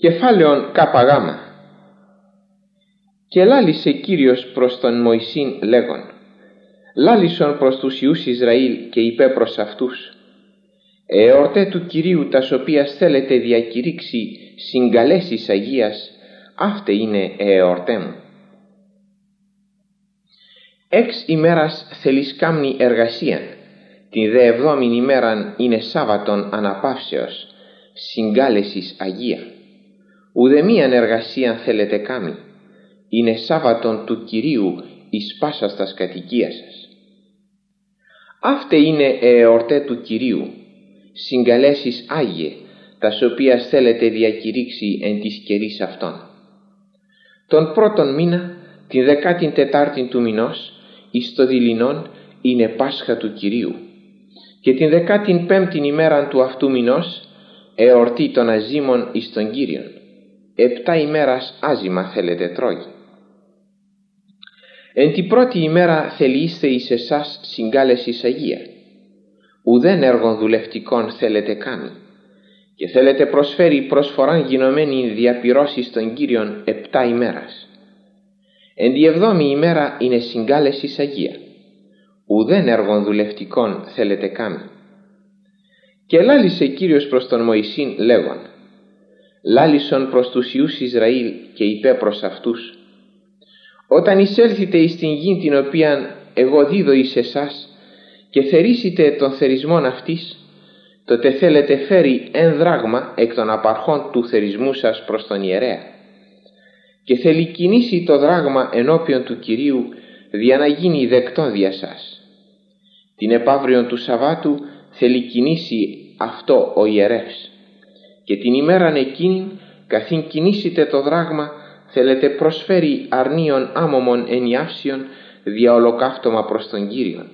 Κεφάλαιον ΚΓ. Και λάλησε Κύριος προς τον Μωυσήν λέγον: λάλησον προς τους Υιούς Ισραήλ και είπε προς αυτούς: εορτέ του Κυρίου τας οποίας θέλετε διακηρύξει συγκαλέσεις Αγίας, αύτε είναι εορτέ μου. 6 ημέρας θέλεις κάμνη εργασίαν, την δε 7η ημέραν είναι Σάββατον αναπαύσεως, συγκάλεσης Αγία. Ουδεμίαν εργασίαν θέλετε κάμνη, είναι Σάββατον του Κυρίου εις πάσας τας κατοικίας σας. Αύτε είναι εορτέ του Κυρίου, συγκαλέσεις Άγιε, τας οποίας θέλετε διακηρύξει εν της καιρής αυτών. Τον πρώτον μήνα, την 14η του μηνός, εις το δειλινόν είναι Πάσχα του Κυρίου, και την 15η ημέραν του αυτού μηνός εορτή των αζήμων εις τον Κύριον. 7 ημέρας άζημα θέλετε τρώγει. Εν την πρώτη ημέρα θελείστε εις εσάς συγκάλεσης Αγία. Ουδέν έργων δουλευτικών θέλετε κάνει, και θέλετε προσφέρει προσφοράν γινωμένη διαπυρώσεις των Κύριων 7 ημέρας. Εν τη 7η ημέρα είναι συγκάλεσης Αγία. Ουδέν έργων δουλευτικών θέλετε κάνει. Και λάλησε Κύριος προς τον Μωυσήν λέγον: λάλησον προς τους Υιούς Ισραήλ και είπε προς αυτούς: όταν εισέλθετε εις την γη την οποίαν εγώ δίδω εις εσάς και θερήσετε τον θερισμόν αυτής, τότε θέλετε φέρει 1 δράγμα εκ των απαρχών του θερισμού σας προς τον ιερέα, και θέλει κινήσει το δράγμα ενώπιον του Κυρίου δια να γίνει δεκτόν δια σας. Την επαύριον του Σαββάτου θέλει κινήσει αυτό ο ιερεύς, και την ημέραν εκείνην καθήν κινήσετε το δράγμα θέλετε προσφέρει αρνίων άμωμων ενιάυσιων δια ολοκαύτωμα προς τον Κύριον.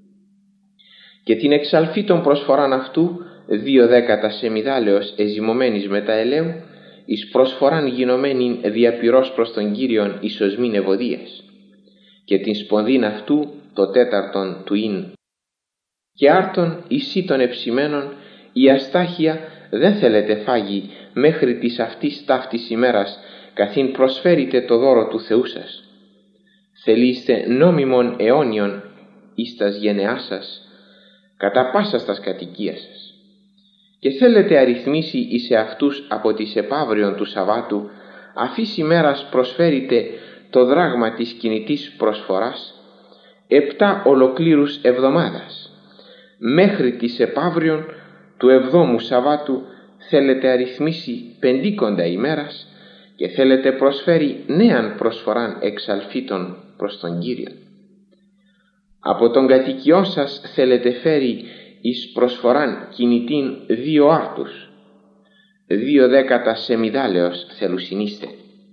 Και την εξαλφή των προσφοράν αυτού 2/10 σεμιδάλεως εζυμωμένης μετά ελαίου, εις προσφοράν γινωμένην διαπυρός προς τον Κύριον εις οσμήν ευωδίας, και την σπονδήν αυτού το 4 του ίν. Και άρτον εις των εψημένων η αστάχεια δεν θέλετε φάγει μέχρι της αυτής ταύτης ημέρας, καθήν προσφέρετε το δώρο του Θεού σας. Θελείστε νόμιμον αιώνιον εις τας γενεάς σας, κατά πάσα τας κατοικίας σας. Και θέλετε αριθμίσει εις εαυτούς από της επαύριον του Σαββάτου, αφής ημέρας προσφέρετε το δράγμα της κινητής προσφοράς 7 ολοκλήρους εβδομάδας. Μέχρι της επαύριον του 7ου Σαββάτου θέλετε αριθμίσει 50 ημέρας και θέλετε προσφέρει νέαν προσφοράν εξαλφήτων προς τον Κύριο. Από τον κατοικιό σας θέλετε φέρει εις προσφοράν κινητήν 2 άρτους, 2/10 σεμιδάλεως θελουσινίστε.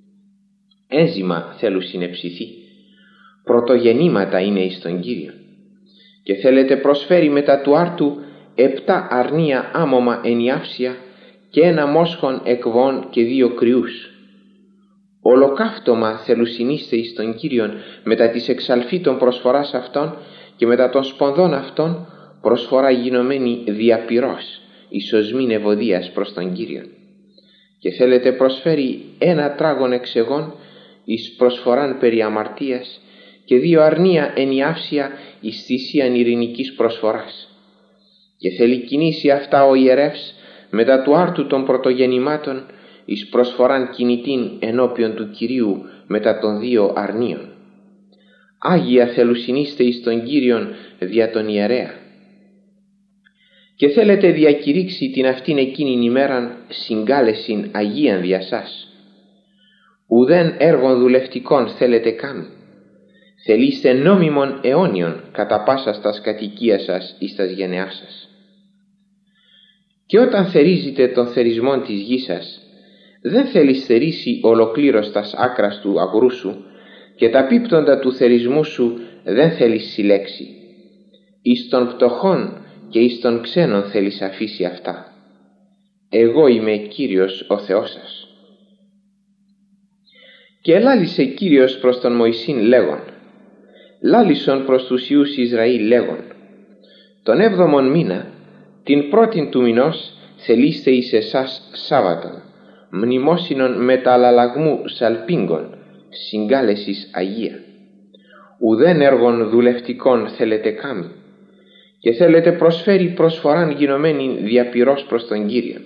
Έζημα θελουσινεψηθεί, πρωτογεννήματα είναι εις τον Κύριο. Και θέλετε προσφέρει μετά του άρτου 7 αρνία άμωμα ενιάυσια και 1 μόσχον εκβών και 2 κρυούς. Ολοκαύτωμα θελουσινίστε εις τον Κύριον μετά της εξαλφήτων προσφοράς αυτών, και μετά των σπονδών αυτών προσφορά γινωμένη διαπυρός εις οσμήν ευωδίας προς τον Κύριον. Και θέλετε προσφέρει 1 τράγον εξεγών εις προσφοράν περί αμαρτίας και 2 αρνία ενιάυσια εις θυσίαν ειρηνικής προσφοράς. Και θέλει κινήσει αυτά ο ιερεύς μετά του άρτου των πρωτογεννημάτων εις προσφοράν κινητήν ενώπιον του Κυρίου μετά των 2 αρνίων. Άγια θελουσινίστε εις τον Κύριον δια τον ιερέα. Και θέλετε διακηρύξει την αυτήν εκείνην ημέραν συγκάλεσιν Αγίαν δια σας. Ουδέν έργων δουλευτικών θέλετε κάμει. Θελείστε νόμιμον αιώνιον κατά πάσα τας κατοικίας σας εις τας γενεάς σας. Και όταν θερίζετε τον θερισμόν της γης σας, δεν θέλεις θερίσει ολοκλήρως τας άκρας του αγρού σου, και τα πίπτοντα του θερισμού σου δεν θέλεις συλλέξει. Εις των πτωχών και εις των ξένων θέλεις αφήσει αυτά. Εγώ είμαι Κύριος ο Θεός σας. Και λάλησε Κύριος προς τον Μωυσήν λέγον: λάλησον προς τους Υιούς Ισραήλ λέγον: τον 7ον μήνα, την 1η του μηνός θελείστε εις εσάς Σάββατον, μνημόσυνον μεταλλαλλαγμού σαλπίγκων, συγκάλεσης Αγία. Ουδέν έργων δουλευτικών θέλετε κάμει, και θέλετε προσφέρει προσφοράν γινωμένη διαπυρός προς τον Κύριον.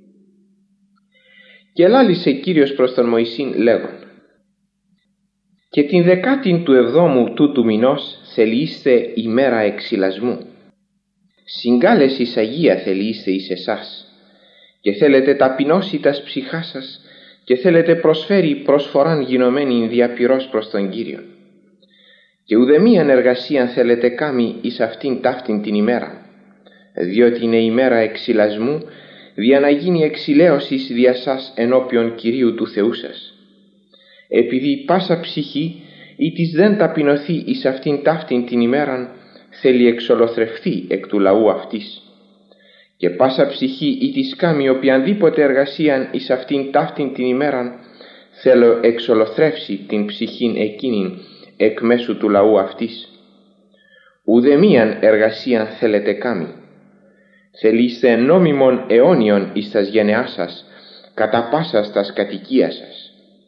Και λάλησε Κύριος προς τον Μωυσήν λέγον: και την 17ου τούτου μηνός θελείστε ημέρα εξυλασμού. Συγκάλεσης Αγία θελείστε εις εσάς, και θέλετε ταπεινώσει τας ψυχάς σας, και θέλετε προσφέρει προσφοράν γινωμένη διαπυρός προς τον Κύριον. Και ουδεμίαν εργασίαν θέλετε κάμει εις αυτήν ταύτην την ημέρα, διότι είναι ημέρα εξυλασμού, δια να γίνει εξηλαίωσης δια σας ενώπιον Κυρίου του Θεού σας. Επειδή πάσα ψυχή ή της δεν ταπεινωθεί εις αυτήν ταύτην την ημέραν, θέλει εξολοθρευθεί εκ του λαού αυτής. Και πάσα ψυχή ή της κάμει οποιανδήποτε εργασίαν εις αυτήν ταύτην την ημέραν, θέλω εξολοθρεύσει την ψυχήν εκείνην εκ μέσου του λαού αυτής. Ουδεμίαν εργασίαν θέλετε κάμει. Θελείστε νόμιμον αιώνιον εις τας γενεάς σας, κατά πάσας τας κατοικίας σας.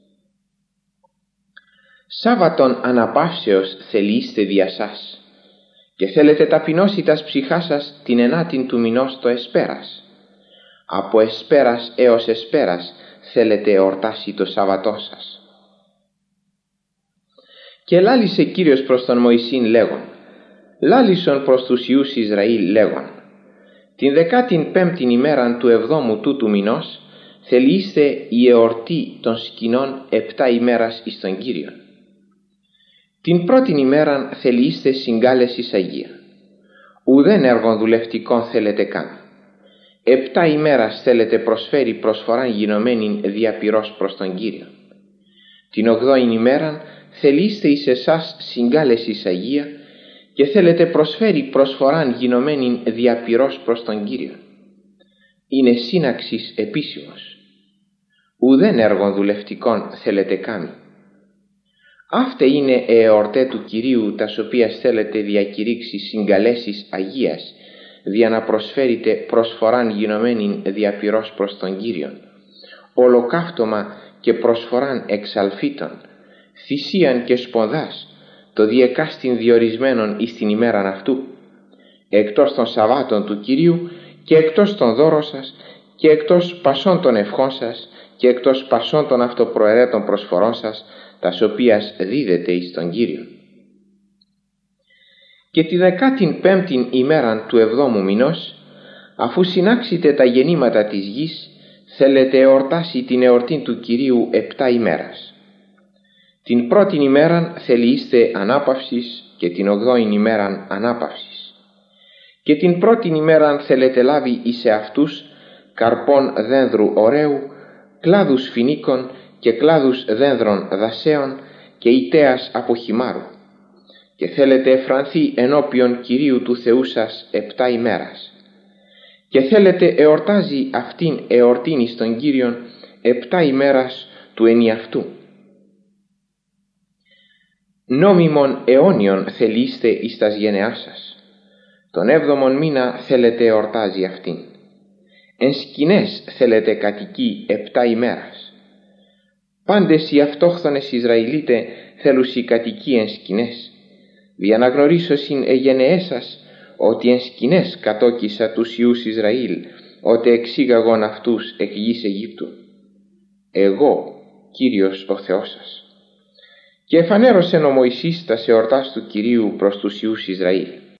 Σάββατον αναπαύσεως θελείστε δια σας, και θέλετε ταπεινώσει τας ψυχάς σας την 9η του μηνός το εσπέρας. Από εσπέρας έως εσπέρας θέλετε εορτάσει το Σάββατό σας. Και λάλησε Κύριος προς τον Μωυσήν λέγον: λάλησον προς τους Υιούς Ισραήλ λέγον: την 15η ημέραν του 7ου τούτου μηνός θελείστε η εορτή των σκηνών 7 ημέρας εις τον Κύριον. Την πρώτην ημέραν θελείστε συγκάλεσης Αγία. Ουδέν έργων δουλευτικών θέλετε καν. 7 ημέρας θέλετε προσφέρει προσφοράν γινωμένην διαπυρός προς τον Κύριο. Την 8η ημέραν θελείστε εις εσάς συγκάλεσης Αγία, και θέλετε προσφέρει προσφοράν γινωμένην διαπυρός προς τον Κύριο. Είναι σύναξης επίσημος. Ουδέν έργων δουλευτικών θέλετε κάμει. Αύτε είναι εορτέ του Κυρίου, τας οποίας θέλετε διακηρύξει συγκαλέσεις Αγίας, δια να προσφέρετε προσφοράν γινωμένην διαπυρός προς τον Κύριον, ολοκαύτωμα και προσφοράν εξαλφίτων, θυσίαν και σπονδάς, το διεκάστην διορισμένον εις την ημέραν αυτού, εκτός των Σαββάτων του Κυρίου και εκτός των δώρων σας και εκτός πασών των ευχών σας και εκτός πασών των αυτοπροαιρέτων προσφορών σας, τας οποίας δίδεται εις τον Κύριο. Και τη 15η ημέραν του 7ου μηνός, αφού συνάξετε τα γεννήματα της γης, θέλετε εορτάσει την εορτή του Κυρίου 7 ημέρας. Την πρώτην ημέραν θελείστε ανάπαυσης και την 8η ημέραν ανάπαυσης. Και την πρώτην ημέραν θέλετε λάβει εις εαυτούς καρπών δένδρου ωραίου, κλάδους φοινίκων και κλάδους δένδρων δασέων και ητέας από χυμάρου. Και θέλετε εφρανθεί ενώπιον Κυρίου του Θεού σας 7 ημέρας. Και θέλετε εορτάζει αυτήν εορτήν εις τον Κύριον 7 ημέρας του ενιαυτού. Νόμιμον αιώνιον θελείστε εις τας γενεάς σας. Τον 7ο μήνα θέλετε εορτάζει αυτήν. Εν σκηνές θέλετε κατοικεί 7 ημέρας. Πάντες οι αυτόχθονες Ισραηλίτε θέλουσι κατοικεί εν σκηνές. Διαναγνωρίσωσιν εγενεές σας ότι εν σκηνές κατόκισα τους Υιούς Ισραήλ, ότε εξήγαγον αυτούς εκ γης Αιγύπτου. Εγώ, Κύριος ο Θεός σας. Και εφανέρωσεν ο Μωυσής τας εορτάς του Κυρίου προς τους Υιούς Ισραήλ.